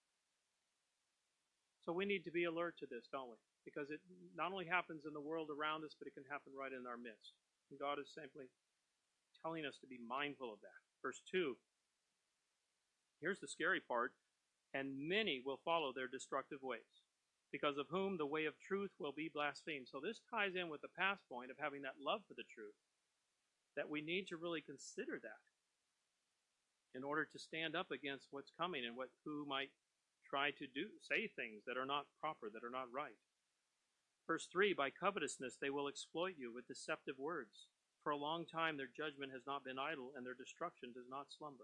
So we need to be alert to this, don't we? Because it not only happens in the world around us, but it can happen right in our midst. And God is simply telling us to be mindful of that. Verse two, here's the scary part, and many will follow their destructive ways. because of whom the way of truth will be blasphemed. So this ties in with the past point of having that love for the truth, that we need to really consider that in order to stand up against what's coming and what who might try to do say things that are not proper, that are not right. Verse three, by covetousness they will exploit you with deceptive words. For a long time their judgment has not been idle, and their destruction does not slumber.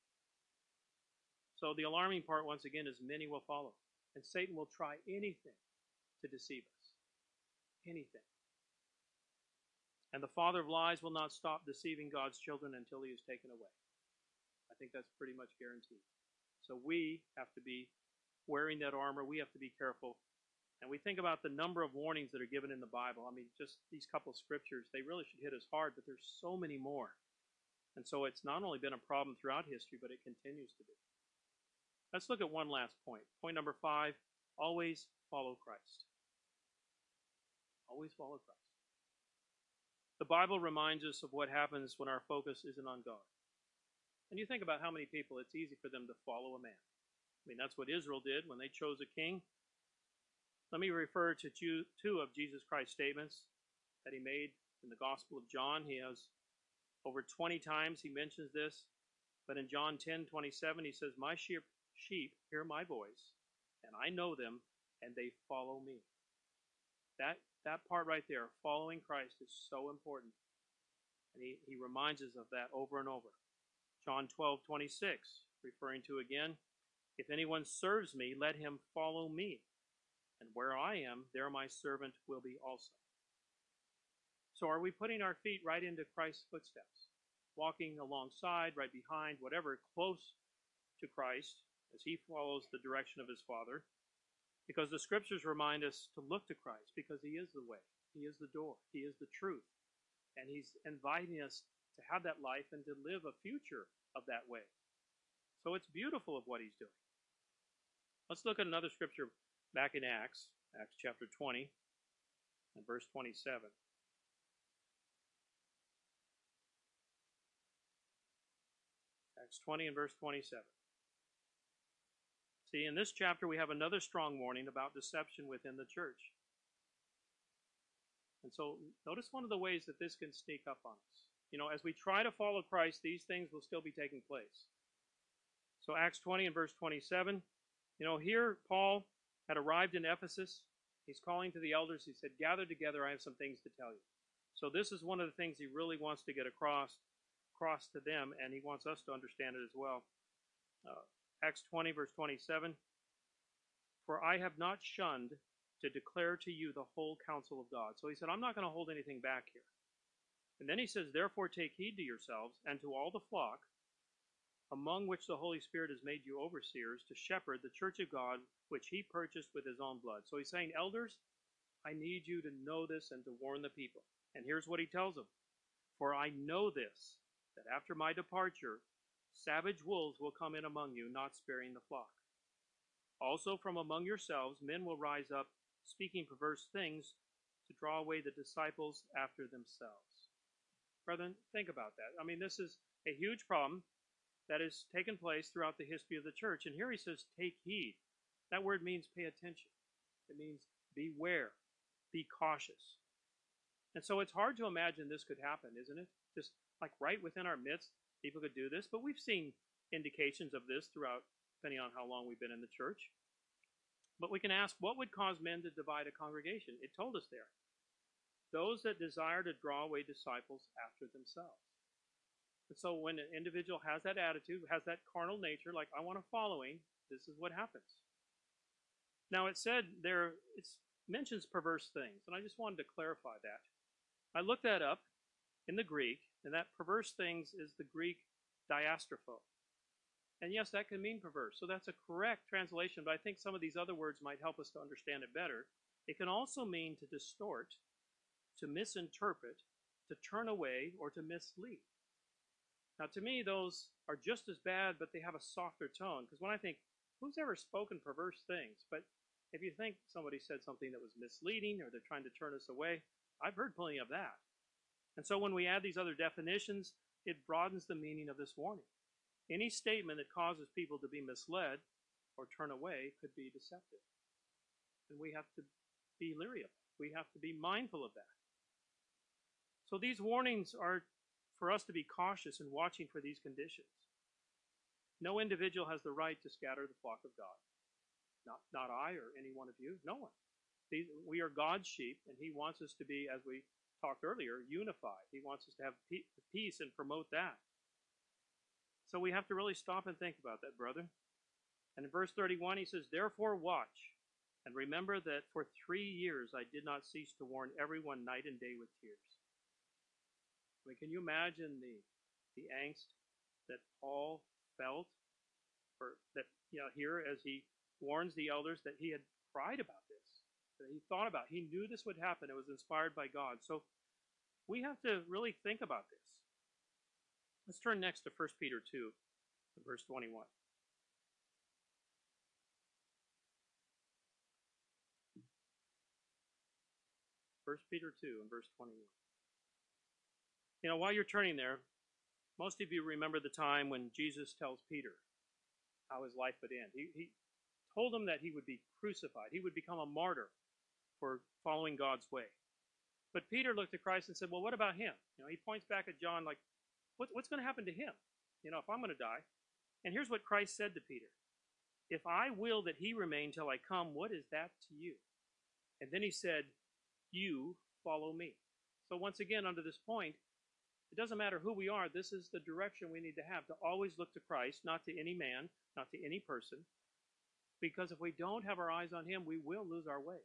So the alarming part, once again, is many will follow. And Satan will try anything to deceive us. Anything. And the father of lies will not stop deceiving God's children until he is taken away. I think that's pretty much guaranteed. So we have to be wearing that armor. We have to be careful. And we think about the number of warnings that are given in the Bible. I mean, just these couple of scriptures, they really should hit us hard, but there's so many more. And so it's not only been a problem throughout history, but it continues to be. Let's look at one last point. Point number five, always follow Christ. Always follow Christ. The Bible reminds us of what happens when our focus isn't on God. And you think about how many people, it's easy for them to follow a man. I mean, that's what Israel did when they chose a king. Let me refer to two of Jesus Christ's statements that he made in the Gospel of John. He has over twenty times he mentions this. But in John ten twenty-seven, he says, my sheep, sheep hear my voice, and I know them, and they follow me. That that part right there, following Christ, is so important. And he, he reminds us of that over and over. John twelve twenty-six, referring to again, if anyone serves me, let him follow me. And where I am, there my servant will be also. So are we putting our feet right into Christ's footsteps? Walking alongside, right behind, whatever, close to Christ as he follows the direction of his Father? Because the scriptures remind us to look to Christ because he is the way. He is the door. He is the truth. And he's inviting us to have that life and to live a future of that way. So it's beautiful of what he's doing. Let's look at another scripture back in Acts, Acts chapter twenty and verse twenty-seven. Acts twenty and verse twenty-seven. See, in this chapter we have another strong warning about deception within the church. And so notice one of the ways that this can sneak up on us. You know, as we try to follow Christ, these things will still be taking place. So Acts twenty and verse twenty-seven, you know, here Paul had arrived in Ephesus. He's calling to the elders. He said, gather together, I have some things to tell you. So this is one of the things he really wants to get across, across to them, and he wants us to understand it as well. Uh, Acts twenty, verse twenty-seven, for I have not shunned to declare to you the whole counsel of God. So he said, I'm not going to hold anything back here. And then he says, therefore take heed to yourselves and to all the flock, among which the Holy Spirit has made you overseers, to shepherd the church of God, which he purchased with his own blood. So he's saying, elders, I need you to know this and to warn the people. And here's what he tells them. For I know this, that after my departure, savage wolves will come in among you, not sparing the flock. Also from among yourselves, men will rise up, speaking perverse things, to draw away the disciples after themselves. Brethren, think about that. I mean, this is a huge problem that has taken place throughout the history of the church. And here he says, take heed. That word means pay attention. It means beware, be cautious. And so it's hard to imagine this could happen, isn't it? Just like right within our midst, people could do this. But we've seen indications of this throughout, depending on how long we've been in the church. But we can ask, what would cause men to divide a congregation? It told us there. Those that desire to draw away disciples after themselves. And so when an individual has that attitude, has that carnal nature, like I want a following, this is what happens. Now it said there, it mentions perverse things, and I just wanted to clarify that. I looked that up in the Greek, and that perverse things is the Greek diastropho. And yes, that can mean perverse, so that's a correct translation, but I think some of these other words might help us to understand it better. It can also mean to distort, to misinterpret, to turn away, or to mislead. Now, to me, those are just as bad, but they have a softer tone. Because when I think, who's ever spoken perverse things? But if you think somebody said something that was misleading or they're trying to turn us away, I've heard plenty of that. And so when we add these other definitions, it broadens the meaning of this warning. Any statement that causes people to be misled or turn away could be deceptive. And we have to be leery of it. We have to be mindful of that. So these warnings are for us to be cautious and watching for these conditions. No individual has the right to scatter the flock of God. Not, not I or any one of you. No one. These, we are God's sheep, and he wants us to be, as we talked earlier, unified. He wants us to have peace and promote that. So we have to really stop and think about that, brother. And in verse thirty-one, he says, "Therefore watch, and remember that for three years I did not cease to warn everyone night and day with tears." I mean, can you imagine the the angst that Paul felt, or that, you know, here as he warns the elders, that he had cried about this, that he thought about. He knew this would happen. It was inspired by God. So we have to really think about this. Let's turn next to First Peter two, verse twenty-one. First Peter two and verse twenty-one. You know, while you're turning there, most of you remember the time when Jesus tells Peter how his life would end. He, he told him that he would be crucified. He would become a martyr for following God's way. But Peter looked at Christ and said, well, what about him? You know, he points back at John like, what, what's going to happen to him? You know, if I'm going to die. And here's what Christ said to Peter. If I will that he remain till I come, what is that to you? And then he said, you follow me. So once again, under this point, it doesn't matter who we are. This is the direction we need to have, to always look to Christ, not to any man, not to any person. Because if we don't have our eyes on him, we will lose our way.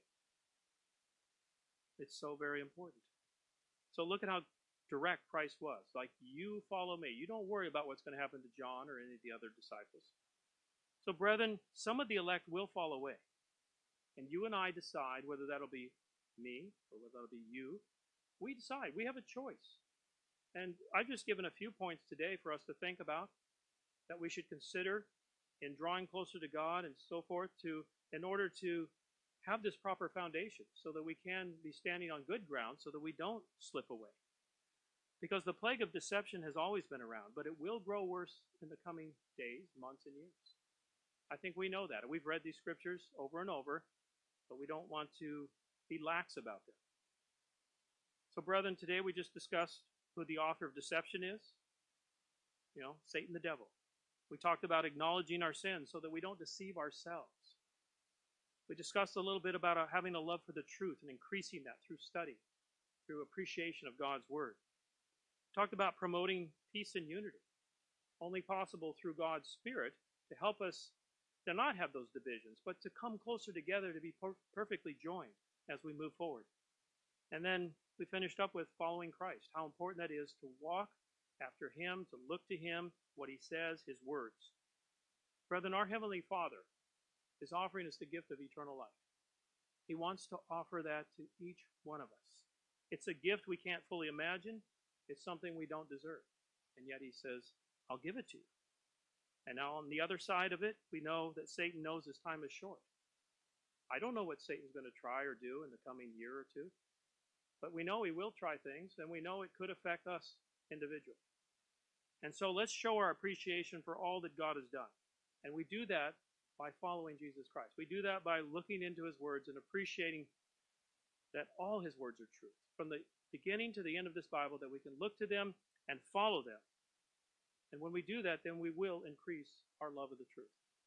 It's so very important. So look at how direct Christ was. Like, you follow me. You don't worry about what's going to happen to John or any of the other disciples. So, brethren, some of the elect will fall away. And you and I decide whether that'll be me or whether that'll be you. We decide. We have a choice. And I've just given a few points today for us to think about that we should consider in drawing closer to God and so forth, to in order to have this proper foundation so that we can be standing on good ground so that we don't slip away. Because the plague of deception has always been around, but it will grow worse in the coming days, months, and years. I think we know that. We've read these scriptures over and over, but we don't want to be lax about them. So, brethren, today we just discussed who the author of deception is. You know, Satan the devil. We talked about acknowledging our sins so that we don't deceive ourselves. We discussed a little bit about having a love for the truth and increasing that through study, through appreciation of God's word. We talked about promoting peace and unity, only possible through God's Spirit to help us to not have those divisions, but to come closer together to be per- perfectly joined as we move forward. And then we finished up with following Christ, how important that is to walk after him, to look to him, what he says, his words. Brethren, our Heavenly Father is offering us the gift of eternal life. He wants to offer that to each one of us. It's a gift we can't fully imagine. It's something we don't deserve. And yet he says, I'll give it to you. And now on the other side of it, we know that Satan knows his time is short. I don't know what Satan's going to try or do in the coming year or two. But we know he will try things, and we know it could affect us individually. And so let's show our appreciation for all that God has done. And we do that by following Jesus Christ. We do that by looking into his words and appreciating that all his words are true. From the beginning to the end of this Bible, that we can look to them and follow them. And when we do that, then we will increase our love of the truth.